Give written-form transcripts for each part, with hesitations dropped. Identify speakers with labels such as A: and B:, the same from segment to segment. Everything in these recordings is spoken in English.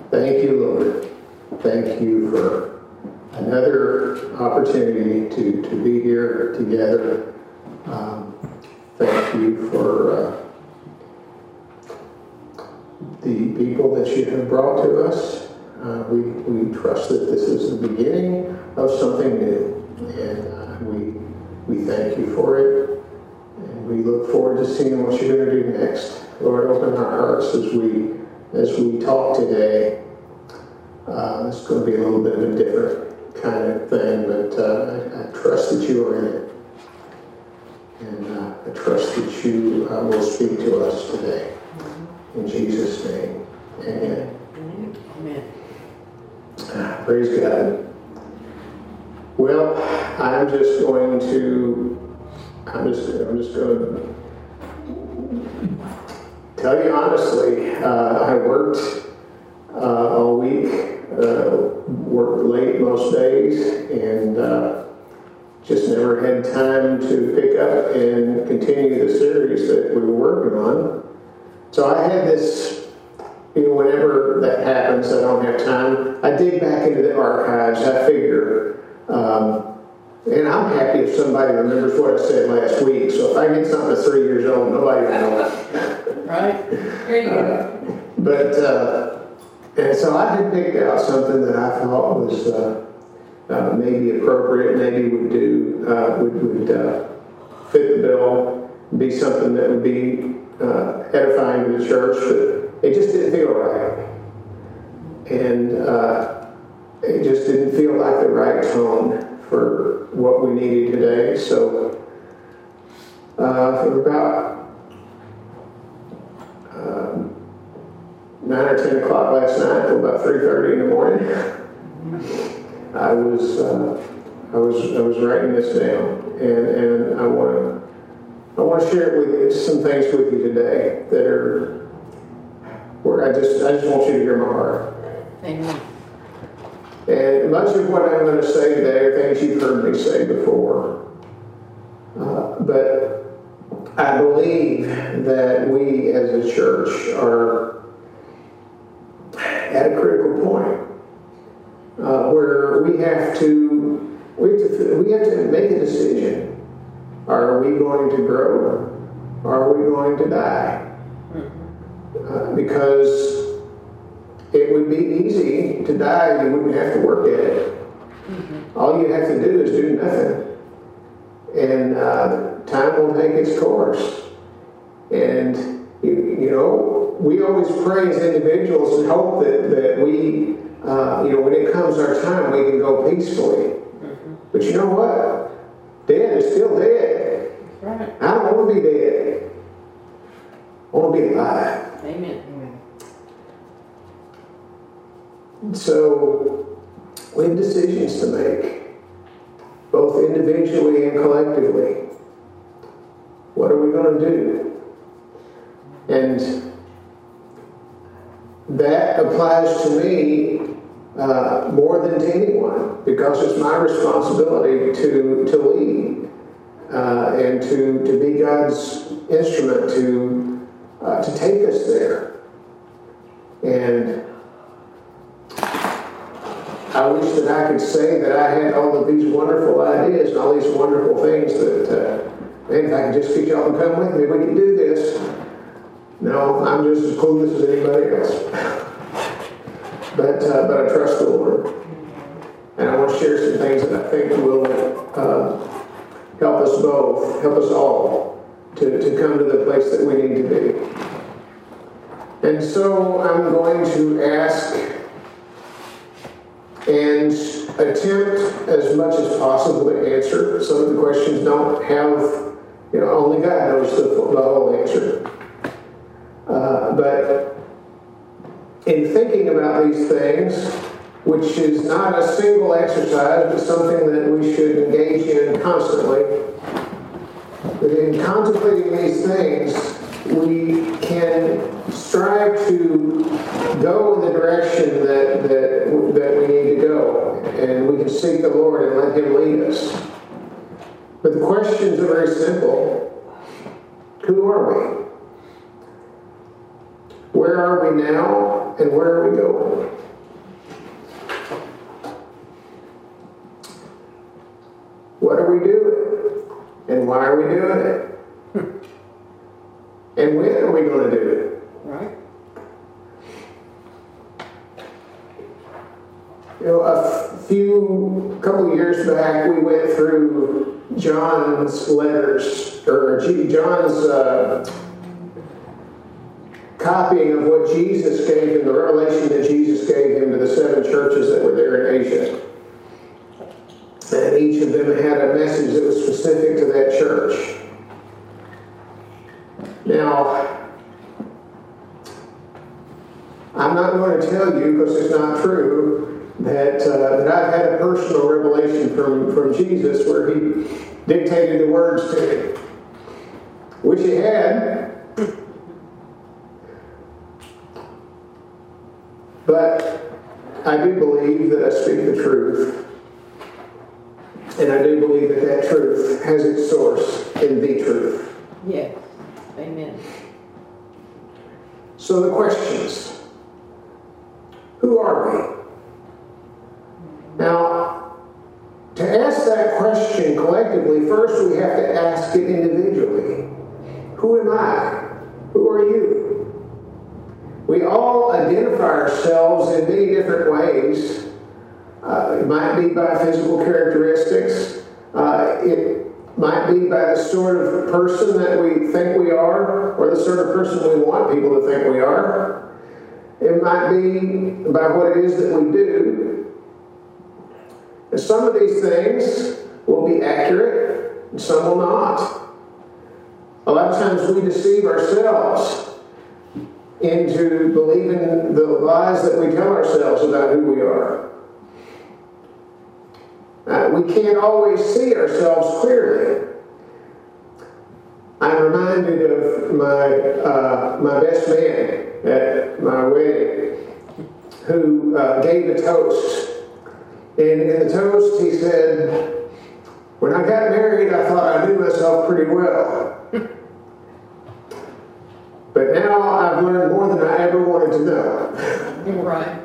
A: Thank you, Lord. Thank you for another opportunity to be here together. Thank you for the people that you have brought to us. We trust that this is the beginning of something new, and we thank you for it, and we look forward to seeing what you're going to do next. Lord, open our hearts as we talk today. It's going to be a little bit of a different kind of thing, but I trust that you are in it, and I trust that you will speak to us today. In Jesus' name, amen.
B: Amen.
A: Praise God. Well, I'm just going to tell you honestly. I worked all week, worked late most days, and just never had time to pick up and continue the series that we were working on. So I had this, whenever that happens, I don't have time, I dig back into the archives. I figure, and I'm happy if somebody remembers what I said last week. So if I get something that's 3 years old, nobody will know.
B: Right? There you go.
A: And so I had picked out something that I thought was maybe appropriate, maybe would fit the bill, be something that would be edifying to the church, but it just didn't feel right. And it just didn't feel like the right tone for what we needed today. So for about 9 or 10 o'clock last night, till about 3:30 in the morning, I was writing this down, and I want to share some things with you today that are where I just want you to hear my heart.
B: Amen.
A: And much of what I'm going to say today are things you've heard me say before. But I believe that we as a church are at a critical point where we have to make a decision. Are we going to grow? Or are we going to die? Because it would be easy to die. You wouldn't have to work at it. All you have to do is do nothing. And time will take its course. And, we always pray as individuals and hope that we, when it comes our time, we can go peacefully. But you know what? Dead is still dead.
B: Right.
A: I don't want to be dead. I want to be alive.
B: Amen.
A: So, we have decisions to make, both individually and collectively. What are we going to do? And that applies to me more than to anyone, because it's my responsibility to lead and to be God's instrument to take us there. And I wish that I could say that I had all of these wonderful ideas and all these wonderful things that, man, if I could just get y'all to come with me, we can do this. No, I'm just as clueless as anybody else. But I trust the Lord. And I want to share some things that I think will help us all to come to the place that we need to be. And so I'm going to ask and attempt as much as possible to answer. Some of the questions don't have, only God knows the whole answer. But in thinking about these things, which is not a single exercise, but something that we should engage in constantly, but in contemplating these things, we can strive to go in the direction that we need to go, and we can seek the Lord and let Him lead us. But the questions are very simple. Who are we? Where are we now, and where are we going? What are we doing? And why are we doing it? And when are we going to do it?
B: Right.
A: You know, a couple of years back, we went through John's letters, or John's copying of what Jesus gave him, the revelation that Jesus gave him to the 7 churches that were there in Asia. And each of them had a message that was specific to that church. Now, I'm not going to tell you, because it's not true, that I've had a personal revelation from Jesus where he dictated the words to me. Wish he had. But I do believe that I speak the truth. And I do believe that that truth has its source in the truth.
B: Yes. Amen.
A: So the questions. Who are we? Now, to ask that question collectively, first we have to ask it individually. Who am I? Who are you? We all identify ourselves in many different ways. It might be by physical characteristics. It might be by the sort of person that we think we are, or the sort of person we want people to think we are. It might be by what it is that we do. And some of these things will be accurate, and some will not. A lot of times we deceive ourselves into believing the lies that we tell ourselves about who we are. We can't always see ourselves clearly. I'm reminded of my best man at my wedding, who gave a toast. And in the toast, he said, "When I got married, I thought I knew myself pretty well. But now I've learned more than I ever wanted to know."
B: Right.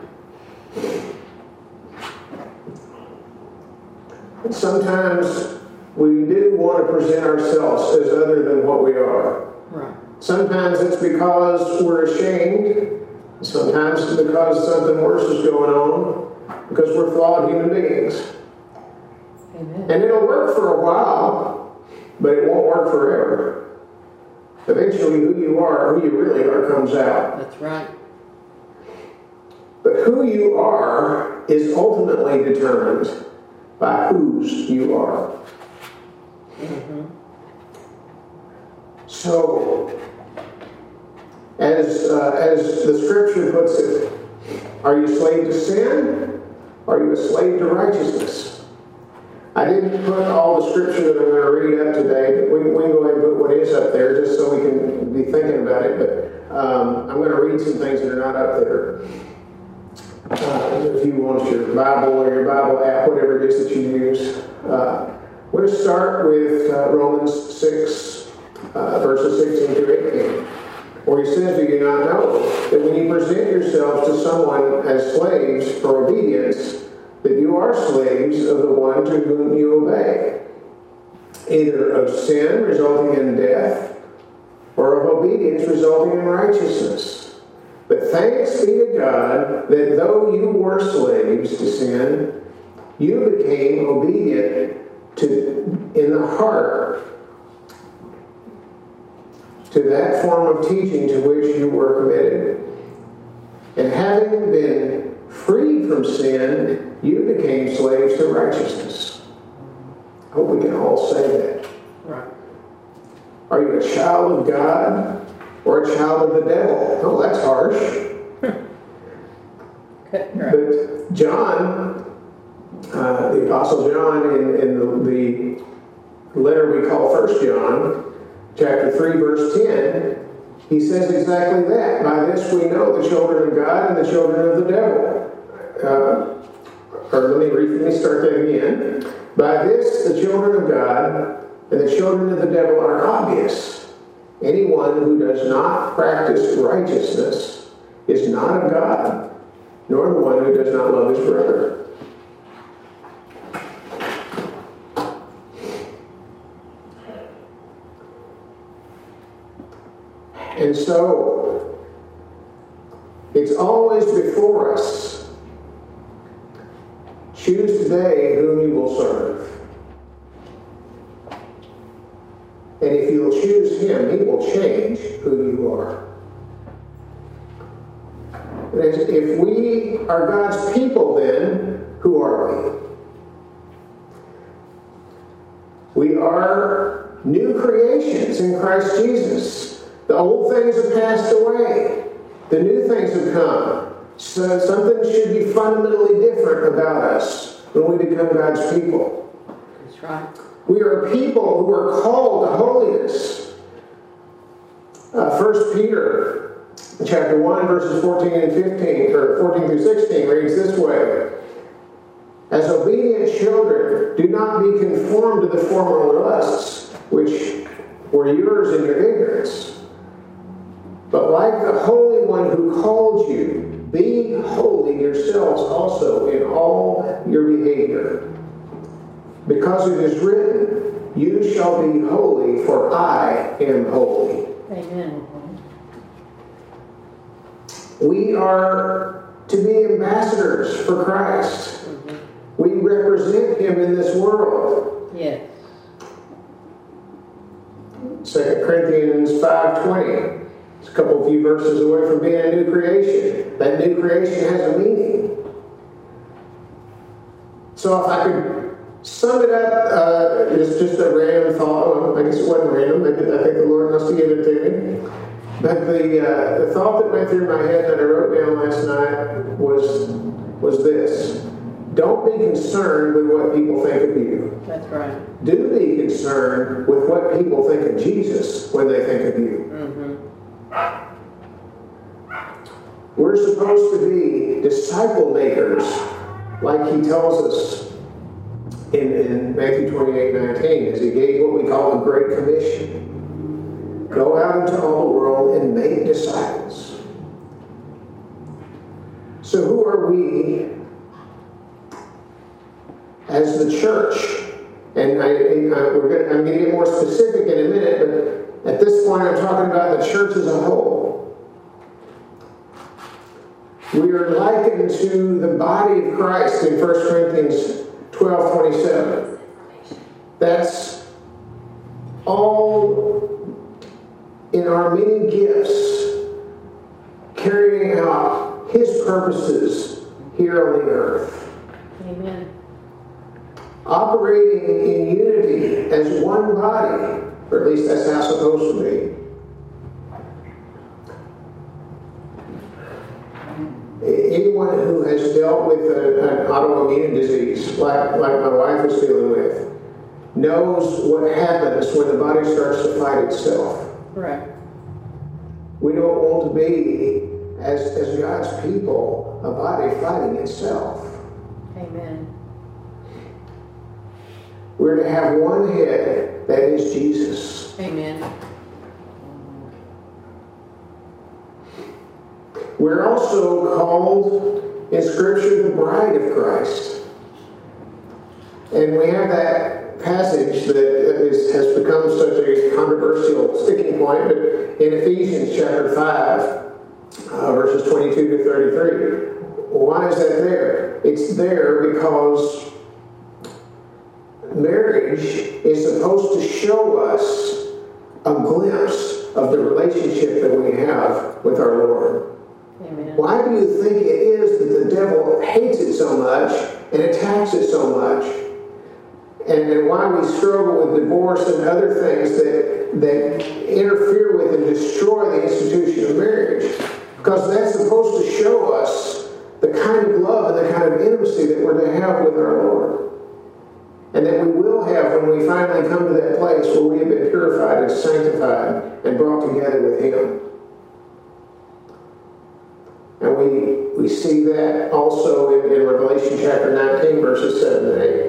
A: And sometimes we do want to present ourselves as other than what we are.
B: Right.
A: Sometimes it's because we're ashamed. Sometimes it's because something worse is going on. Because we're flawed human beings.
B: Amen.
A: And it'll work for a while, but it won't work forever. Eventually, who you are, who you really are, comes out.
B: That's right.
A: But who you are is ultimately determined by whose you are.
B: Mm-hmm.
A: So, as the scripture puts it, are you a slave to sin? Are you a slave to righteousness? I didn't put all the scripture that I'm going to read up today, but we can go ahead and put what is up there just so we can be thinking about it. But I'm going to read some things that are not up there. If you want your Bible or your Bible app, whatever it is that you use. We're going to start with Romans 6, verses 16 through 18. Where he says, "Do you not know that when you present yourselves to someone as slaves for obedience, that you are slaves of the one to whom you obey, either of sin resulting in death, or of obedience resulting in righteousness? But thanks be to God that though you were slaves to sin, you became obedient in the heart to that form of teaching to which you were committed. And having been freed from sin, you became slaves to righteousness." I hope we can all say that.
B: Right.
A: Are you a child of God or a child of the devil? Oh, that's harsh.
B: Right.
A: But John, the Apostle John, in the letter we call 1 John, chapter 3, verse 10, he says exactly that. By this we know the children of God and the children of the devil. Let me start that again. By this the children of God and the children of the devil are obvious. Anyone who does not practice righteousness is not of God, nor the one who does not love his brother. And so, it's always before us. Choose today whom you will serve. And if you'll choose him, he will change who you are. If we are God's people, then, who are we? We are new creations in Christ Jesus. The old things have passed away. The new things have come. So something should be fundamentally different about us when we become God's people.
B: That's right.
A: We are people who are called to holiness. 1 Peter chapter 1, verses 14 and 15, or 14 through 16 reads this way. As obedient children, do not be conformed to the former lusts, which were yours in your ignorance. But like the Holy One who called you, be holy yourselves also in all your behavior. Because it is written, you shall be holy, for I am holy.
B: Amen.
A: We are to be ambassadors for Christ. We represent him in this world.
B: Yes.
A: 2 Corinthians 5:20. It's a couple few verses away from being a new creation. That new creation has a meaning. So if I could sum it up, it's just a random thought. Well, I guess it wasn't random. I think the Lord must have given it to me. But the thought that went through my head that I wrote down last night was this. Don't be concerned with what people think of you.
B: That's right.
A: Do be concerned with what people think of Jesus when they think of you.
B: Mm-hmm.
A: We're supposed to be disciple makers, like he tells us in Matthew 28:19, as he gave what we call the Great Commission. Go out into all the world and make disciples. So who are we as the church? And I'm going to get more specific in a minute, but at this point I'm talking about the church as a whole. We are likened to the body of Christ in 1 Corinthians 12:27. That's all in our many gifts, carrying out his purposes here on the earth.
B: Amen.
A: Operating in unity as one body, or at least that's how it's supposed to be. Anyone who has dealt with an autoimmune disease, like my wife is dealing with, knows what happens when the body starts to fight itself.
B: Correct.
A: We don't want to be, as God's people, a body fighting itself.
B: Amen.
A: We're to have one head, that is Jesus.
B: Amen.
A: We're also called in Scripture the bride of Christ. And we have that passage that has become such a controversial sticking point, but in Ephesians chapter 5, verses 22 to 33. Why is that there? It's there because marriage is supposed to show us a glimpse of the relationship that we have with our Lord.
B: Amen.
A: Why do you think it is that the devil hates it so much and attacks it so much? And why we struggle with divorce and other things that interfere with and destroy the institution of marriage? Because that's supposed to show us the kind of love and the kind of intimacy that we're to have with our Lord. And that we will have when we finally come to that place where we have been purified and sanctified and brought together with Him. And we see that also in Revelation chapter 19, verses 7 and 8.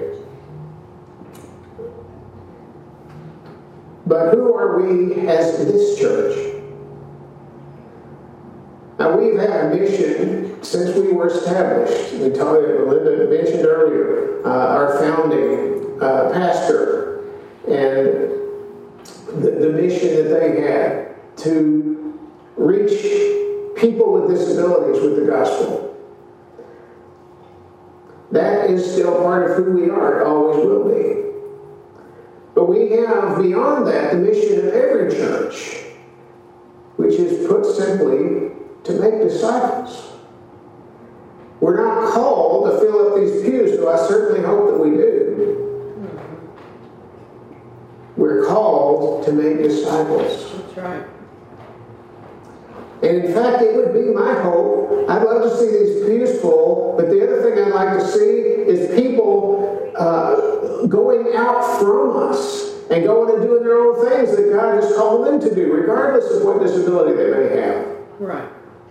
A: But who are we as this church? Now, we've we've had a mission since we were established. We talked, Linda mentioned earlier, our founding pastor, and the mission that they had to reach people with disabilities with the gospel. That is still part of who we are. It always will be. But we have, beyond that, the mission of every church, which is put simply to make disciples. We're not called to fill up these pews, though I certainly hope that we do. We're called to make disciples.
B: That's right.
A: And in fact, it would be my hope. I'd love to see these pews full, but the other thing I'd like to see is people going out from us and going and doing their own things that God has called them to do, regardless of what disability they may have.
B: Right.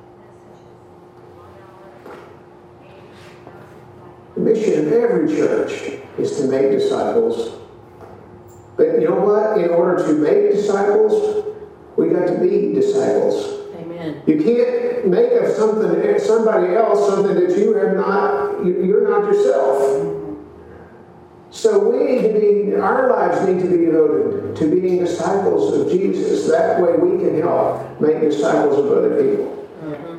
A: The mission of every church is to make disciples. But you know what? In order to make disciples, we got to be disciples.
B: Amen.
A: You can't make of somebody else something that you have not. You're not yourself. So we need to be. Our lives need to be devoted to being disciples of Jesus. That way, we can help make disciples of other people.
B: Mm-hmm.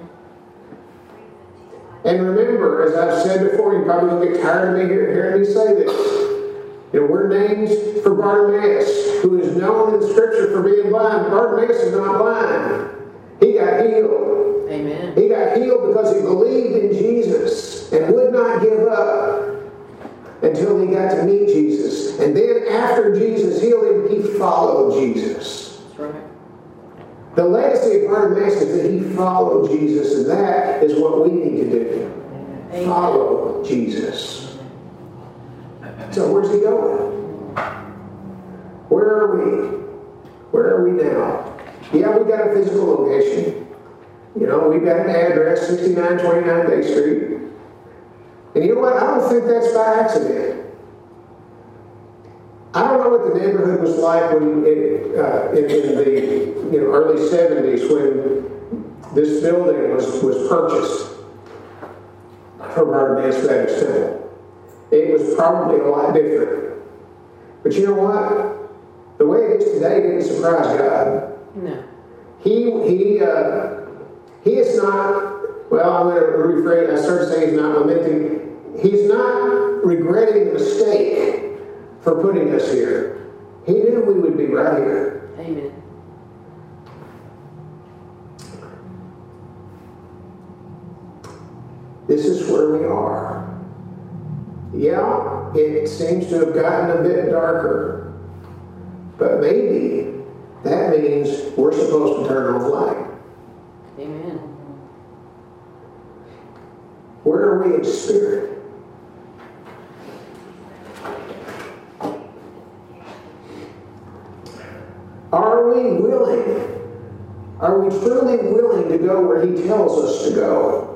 A: And remember, as I've said before, you're probably going to get tired of me hearing me say this. You know, we're named for Bartimaeus, who is known in the Scripture for being blind. Bartimaeus is not blind. He got healed.
B: Amen.
A: He got healed because he believed in Jesus and would not give up until he got to meet Jesus. And then after Jesus healed him, he followed Jesus.
B: That's right.
A: The legacy of Bartimaeus is that he followed Jesus, and that is what we need to do.
B: Amen.
A: Follow Jesus. So where's he going? Where are we? Where are we now? Yeah, we got a physical location. You know, we've got an address, 6929 Bay Street. And you know what? I don't think that's by accident. I don't know what the neighborhood was like when in the early 70s when this building was purchased from Bartimaeus Baptist Temple. It was probably a lot different. But you know what? The way it is today didn't surprise God.
B: No.
A: He is not, well, I'm going to rephrase, I started saying he's not lamenting. He's not regretting the mistake for putting us here. He knew we would be right here.
B: Amen.
A: This is where we are. Yeah, it seems to have gotten a bit darker. But maybe that means we're supposed to turn on the light.
B: Amen.
A: Where are we in spirit? Are we willing? Are we truly willing to go where he tells us to go?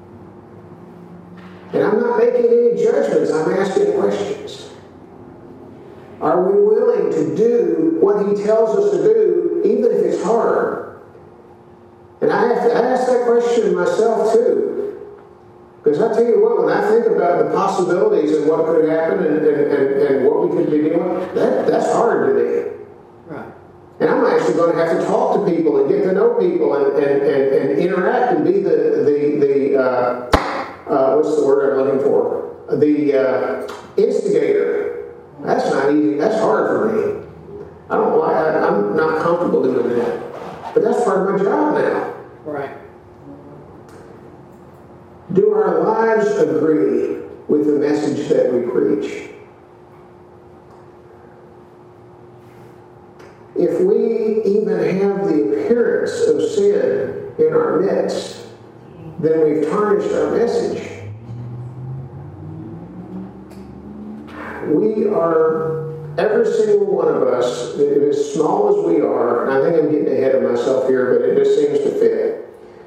A: And I'm not making any judgments, I'm asking questions. Are we willing to do what he tells us to do, even if it's hard? And I have to ask that question myself too. Because I tell you what, when I think about the possibilities and what could happen and what we could be doing, that's hard to do.
B: Right.
A: And I'm actually going to have to talk to people and get to know people and interact and be the what's the word I'm looking for? The instigator. That's not easy. That's hard for me. I'm not comfortable doing that. But that's part of my job now.
B: Right.
A: Do our lives agree with the message that we preach? If we even have the appearance of sin in our midst, then we've tarnished our message. We are, every single one of us, as small as we are, and I think I'm getting ahead of myself here, but it just seems to fit.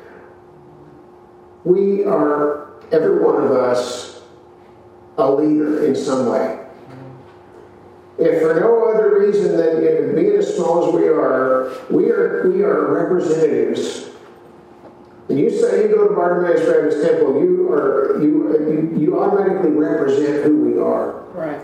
A: We are, every one of us, a leader in some way. If for no other reason than being as small as we are representatives When you say you go to Bartimaeus Baptist Temple, you automatically represent who we are.
B: Right.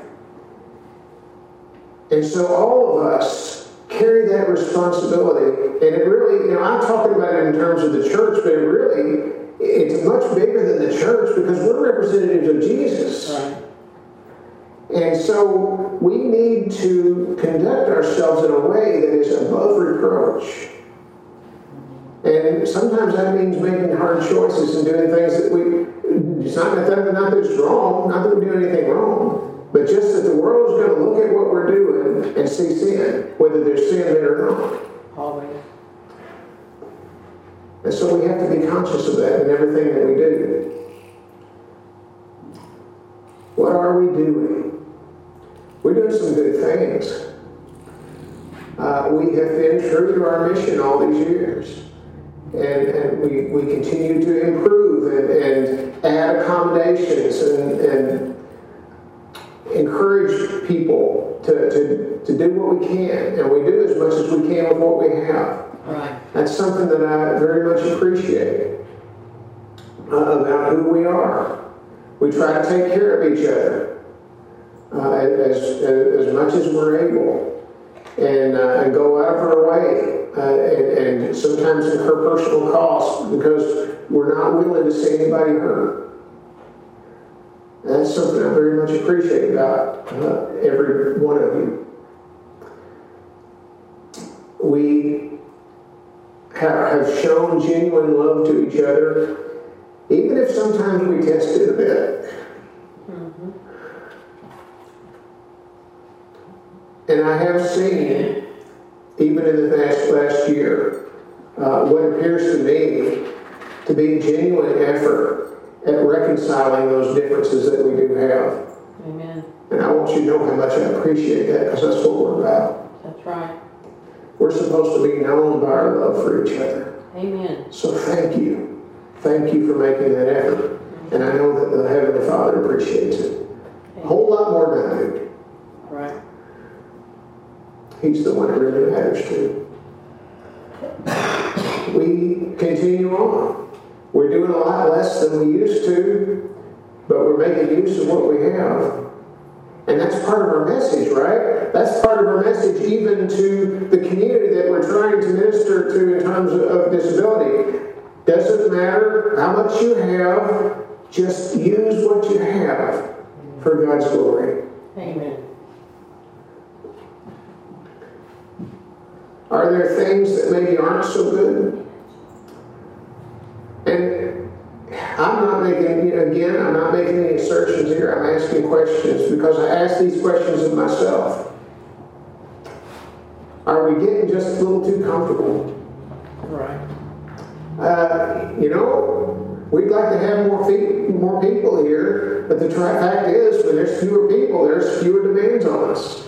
A: And so all of us carry that responsibility. And it really, I'm talking about it in terms of the church, but it's much bigger than the church because we're representatives of Jesus.
B: Right.
A: And so we need to conduct ourselves in a way that is above reproach. And sometimes that means making hard choices and doing things that it's not that it's wrong, not that we do anything wrong, but just that the world is going to look at what we're doing and see sin, whether there's sin there or not.
B: Always.
A: And so we have to be conscious of that in everything that we do. What are we doing? We're doing some good things. We have been true to our mission all these years. And we continue to improve and add accommodations and encourage people to do what we can. And we do as much as we can with what we have.
B: Right.
A: That's something that I very much appreciate about who we are. We try to take care of each other as much as we're able. And go out of our way and sometimes incur personal costs because we're not willing to see anybody hurt. And that's something I very much appreciate about every one of you. We have shown genuine love to each other, even if sometimes we test it a bit.
B: Mm-hmm.
A: And I have seen, even in the last year, what appears to me to be genuine effort at reconciling those differences that we do have.
B: Amen.
A: And I want you to know how much I appreciate that because that's what we're about.
B: That's right.
A: We're supposed to be known by our love for each other.
B: Amen.
A: So thank you. Thank you for making that effort. And I know that the Heavenly Father appreciates it. A whole lot more than I do.
B: Right.
A: He's the one it really matters to. We continue on. We're doing a lot less than we used to, but we're making use of what we have. And that's part of our message, right? That's part of our message even to the community that we're trying to minister to in terms of disability. Doesn't matter how much you have, just use what you have for God's glory.
B: Amen.
A: Are there things that maybe aren't so good? And I'm not making any assertions here. I'm asking questions because I ask these questions of myself. Are we getting just a little too comfortable?
B: Right.
A: We'd like to have more people here, but the fact is, when there's fewer people, there's fewer demands on us.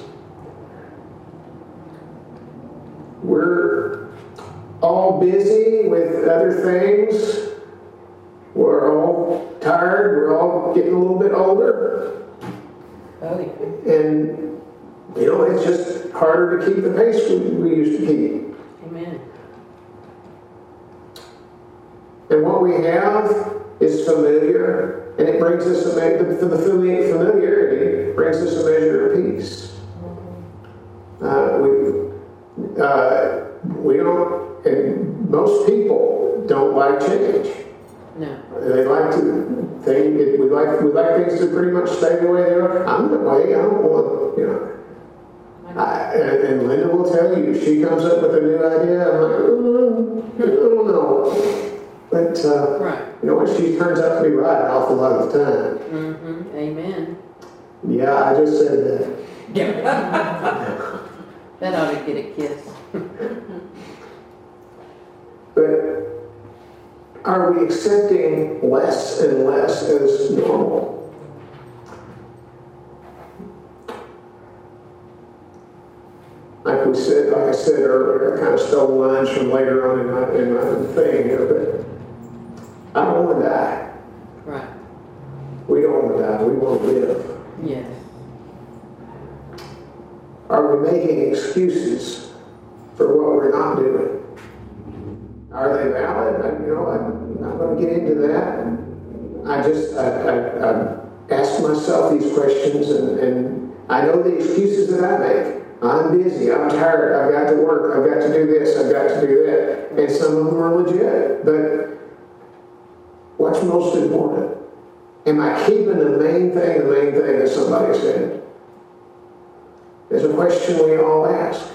A: We're all busy with other things. We're all tired. We're all getting a little bit older.
B: Oh, yeah.
A: And, it's just harder to keep the pace we used to keep.
B: Amen.
A: And what we have is familiar, and it brings us the familiarity brings us a measure of peace. We don't, and most people don't like change.
B: No.
A: They like to think we like things to pretty much stay the way they are. I'm the way. I don't want and Linda will tell you, she comes up with a new idea. I'm like, I don't know. But
B: right.
A: She turns out to be right an awful lot of the time.
B: Mm-hmm. Amen.
A: Yeah, I just said that.
B: Yeah. That ought to get a kiss.
A: But are we accepting less and less as normal? Like I said earlier, I kind of stole lines from later on in my thing here, but I don't want to die.
B: Right.
A: We don't want to die. We want to live.
B: Yes.
A: Are we making excuses for what we're not doing? Are they valid? we get into that, I ask myself these questions, and I know the excuses that I make. I'm busy, I'm tired, I've got to work, I've got to do this, I've got to do that. And some of them are legit, but what's most important? Am I keeping the main thing that somebody said? There's a question we all ask.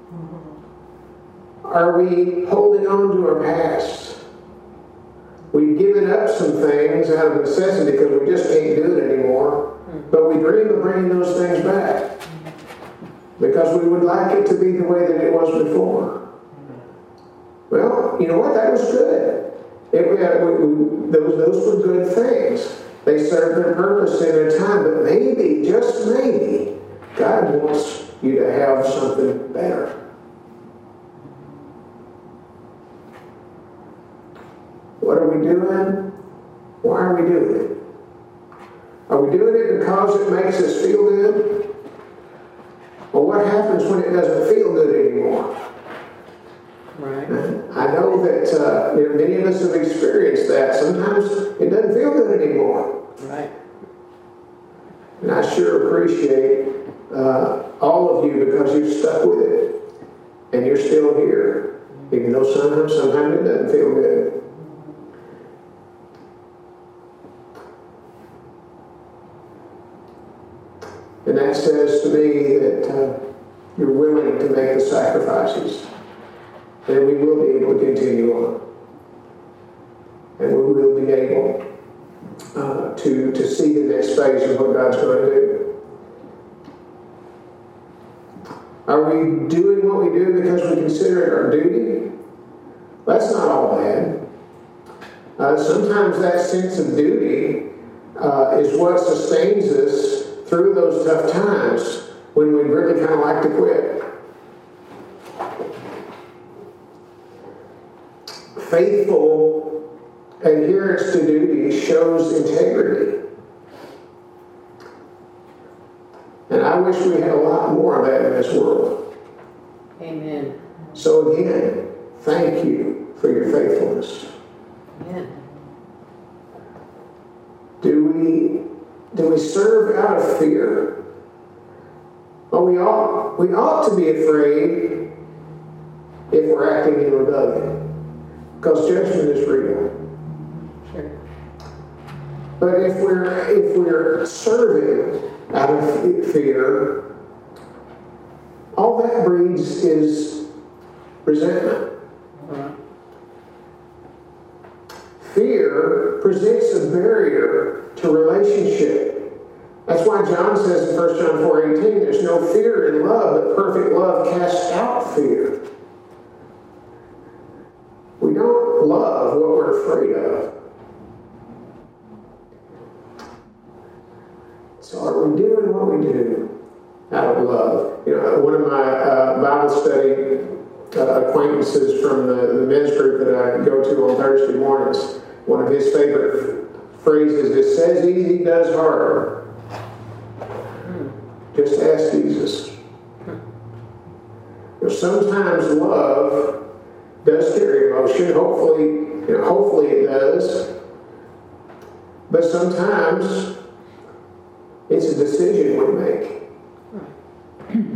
A: Are we holding on to our past? We've given up some things out of necessity because we just can't do it anymore. But we dream of bringing those things back because we would like it to be the way that it was before. Well, you know what? That was good. Those were good things. They served their purpose in their time, but maybe, just maybe, God wants you to have something better. What are we doing? Why are we doing it? Are we doing it because it makes us feel good? Well, what happens when it doesn't feel good anymore?
B: Right.
A: I know that many of us have experienced that. Sometimes it doesn't feel good anymore.
B: Right.
A: And I sure appreciate all of you because you've stuck with it. And you're still here. Even though sometimes it doesn't feel good. And that says to me that you're willing to make the sacrifices. And we will be able to continue on. And we will be able to see the next phase of what God's going to do. Are we doing what we do because we consider it our duty? That's not all bad. Sometimes that sense of duty is what sustains us through those tough times when we'd really kind of like to quit. Faithful adherence to duty shows integrity. And I wish we had a lot more of that in this world.
B: Amen.
A: So again, thank you for your faithfulness.
B: Amen. Do we serve out of fear? Well, we ought to be afraid if we're acting in rebellion. Because judgment is real. Sure.
A: But if we're serving out of fear, all that breeds is resentment.
B: Right.
A: Fear presents a barrier to relationship. That's why John says in 1 John 4:18, there's no fear in love, but perfect love casts out fear. We don't love what we're afraid of. So are we doing what we do out of love? One of my Bible study acquaintances from the men's group that I go to on Thursday mornings, one of his favorite phrases is, says easy, does hard. Just ask Jesus. Sometimes love does carry emotion. Hopefully it does. But sometimes it's a decision we make.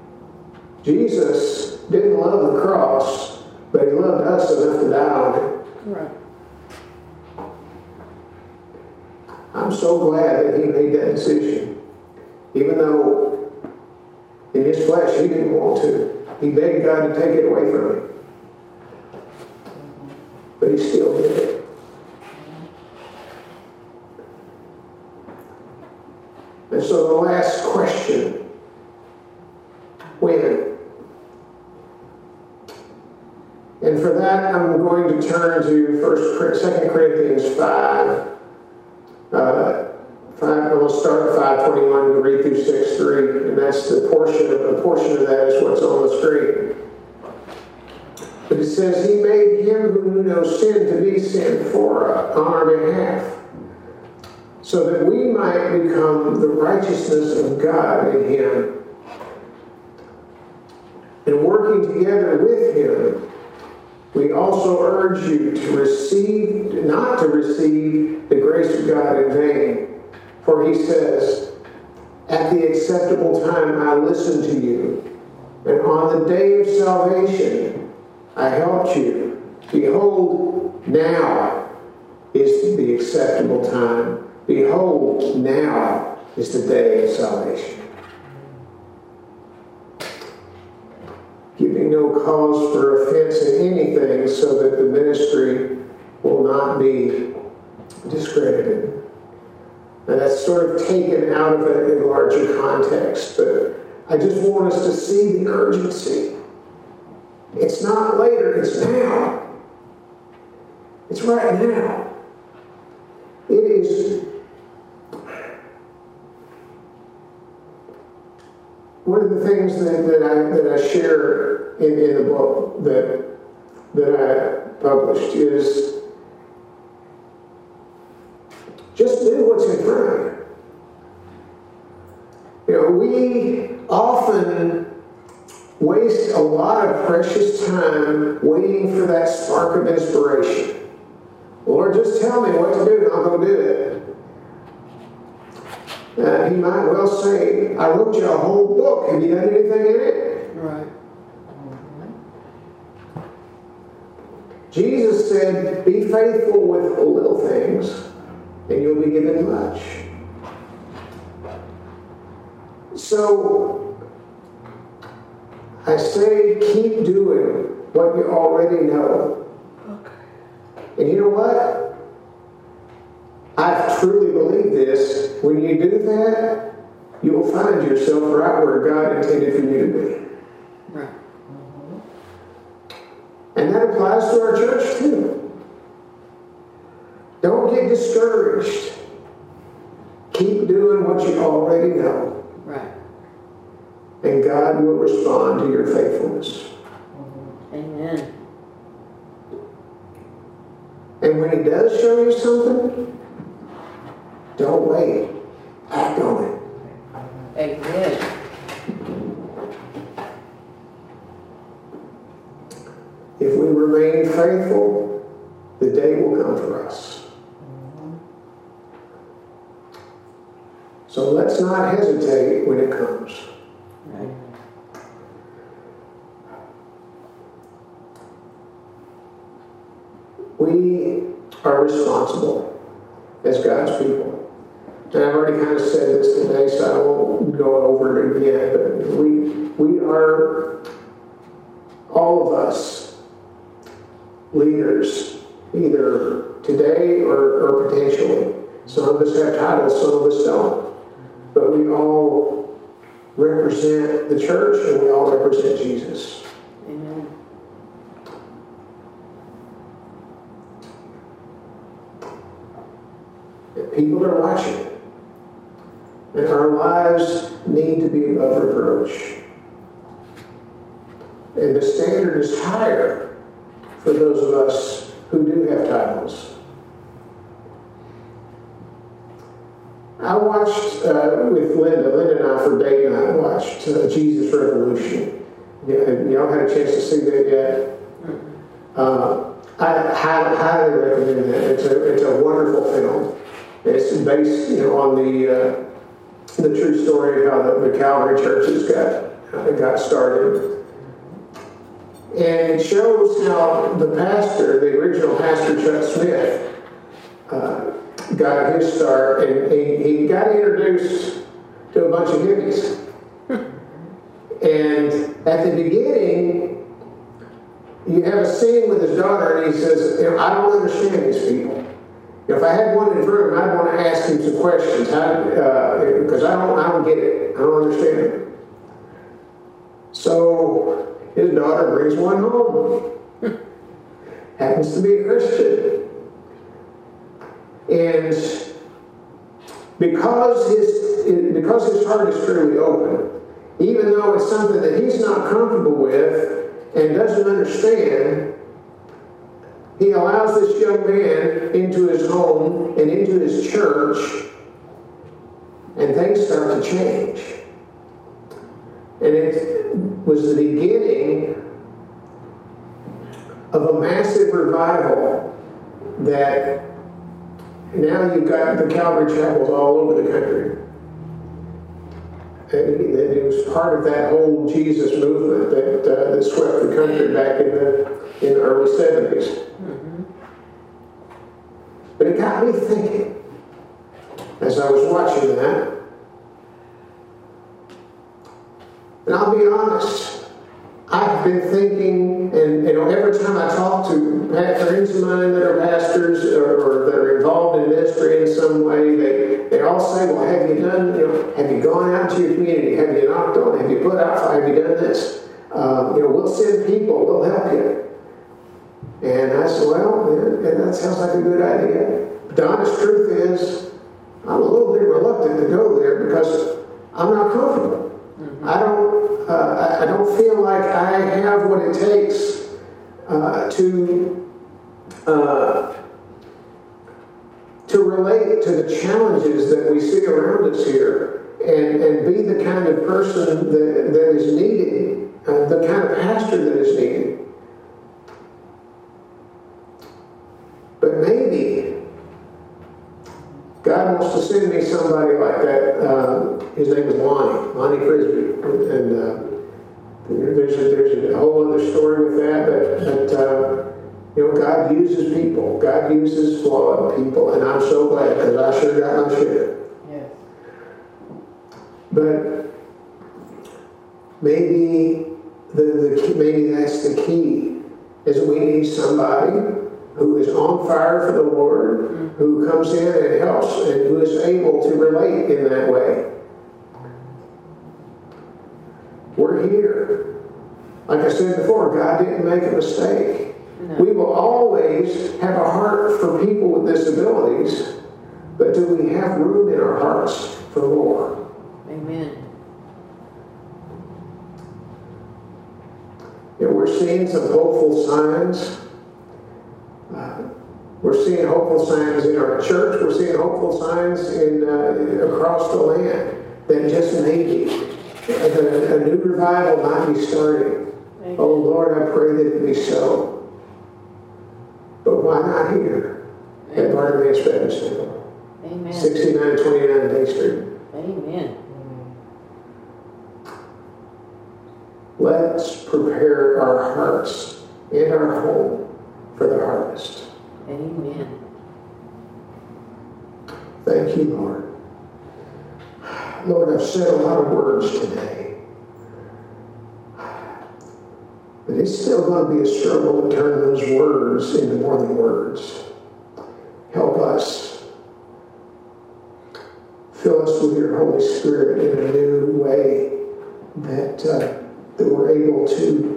A: Jesus didn't love the cross, but he loved us enough to die on it.
B: Right.
A: I'm so glad that he made that decision. Even though in his flesh he didn't want to. He begged God to take it away from him. But he still did it. And so the last question, when? And for that, I'm going to turn to 2 Corinthians 5. We'll start at 5:21 and read through 6:3, and that's a portion of that is what's on the screen. But it says, He made him who knew no sin to be sin for us on our behalf, so that we might become the righteousness of God in him. And working together with him,
B: We also urge you not to receive the grace of God in vain. For he says, at the acceptable time I listened to you, and on the day of salvation I helped you. Behold, now is the acceptable time. Behold, now is the day of salvation. Giving no cause for offense in anything, so that the ministry will not be discredited. And that's sort of taken out of a larger context, but I just want us to see the urgency. It's not later, it's now. It's right now. It is one of the things that I share in the book that I published is just do what's in front of you. You know, we often waste a lot of precious time waiting for that spark of inspiration. Lord, just tell me what to do and I'll go do it. He might well say, I wrote you a whole book. Have you done anything in it?
C: Right.
B: Jesus said, be faithful with the little things, and you'll be given much. So, I say keep doing what you already know.
C: Okay.
B: And you know what? I truly believe this. When you do that, you will find yourself right where God intended for you to be.
C: Right.
B: And that applies to our church too. Don't get discouraged. Keep doing what you already know.
C: Right.
B: And God will respond to your faithfulness.
C: Amen.
B: And when He does show you something, don't wait. Act on it.
C: Amen.
B: If we remain faithful, the day will come for us. So let's not hesitate when it comes.
C: Right.
B: We are responsible as God's people. And I've already kind of said this today, so I won't go over it again. But we are, all of us, leaders, either today or potentially. Some of us have titles, some of us don't. But we all represent the church and we all represent Jesus.
C: Amen.
B: And people are watching. And our lives need to be above reproach. And the standard is higher for those of us who do have titles. I watched with Linda and I for date night, I watched Jesus Revolution. Y'all had a chance to see that yet? I highly recommend that. It's a wonderful film. It's based, on the true story of how the Calvary churches got started. And it shows how the pastor, the original pastor Chuck Smith, got his start, and he got introduced to a bunch of hippies. And at the beginning, you have a scene with his daughter, and he says, I don't understand these people. If I had one in the room, I'd want to ask him some questions, because I don't get it. I don't understand it. So his daughter brings one home. Happens to be a Christian. And because his heart is truly open, even though it's something that he's not comfortable with and doesn't understand, he allows this young man into his home and into his church, and things start to change. And it was the beginning of a massive revival that now you've got the Calvary chapels all over the country. And it was part of that whole Jesus movement that swept the country back in the early 70s.
C: Mm-hmm.
B: But it got me thinking as I was watching that. And I'll be honest, I've been thinking, and every time I talk to friends of mine that are pastors or that are involved in ministry in some way, they all say, well, have you done, have you gone out to your community? Have you knocked on? Have you put out? Have you done this? We'll send people, we'll help you. And I said, well, that sounds like a good idea. But the honest truth is, I'm a little bit reluctant to go there because I'm not comfortable. Mm-hmm. I don't feel like I have what it takes to relate to the challenges that we see around us here and be the kind of person that is needed, the kind of pastor that is needed. But maybe God wants to send me somebody like that. His name is Lonnie Frisbee, and there's a whole other story with that. But God uses people. God uses flawed people, and I'm so glad because I sure got my share.
C: Yes.
B: But maybe maybe that's the key: is we need somebody who is on fire for the Lord, who comes in and helps, and who is able to relate in that way. We're here. Like I said before, God didn't make a mistake. No. We will always have a heart for people with disabilities, but do we have room in our hearts for more?
C: Amen.
B: We're seeing some hopeful signs. We're seeing hopeful signs in our church. We're seeing hopeful signs across the land that just maybe a new revival might be starting. Amen. Oh Lord, I pray that it be so. But why not here at Barnabas Baptist Temple?
C: Amen.
B: 6929 Day Street.
C: Amen.
B: Let's prepare our hearts and our home for the harvest.
C: Amen.
B: Thank you, Lord. Lord, I've said a lot of words today. But it's still going to be a struggle to turn those words into more than words. Help us. Fill us with your Holy Spirit in a new way that we're able to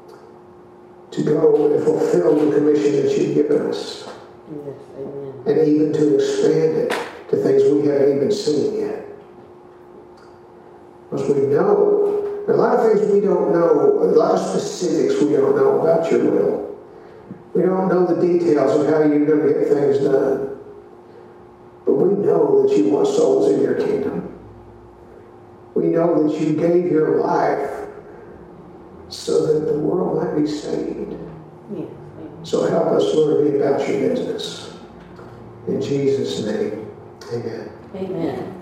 B: go and fulfill the commission that you've given us.
C: Yes, amen.
B: And even to expand it to things we haven't even seen yet. Because we know, a lot of things we don't know, a lot of specifics we don't know about your will. We don't know the details of how you're going to get things done. But we know that you want souls in your kingdom. We know that you gave your life so that the world might be saved.
C: Yes,
B: so help us, Lord, be about your business. In Jesus' name, amen.
C: Amen.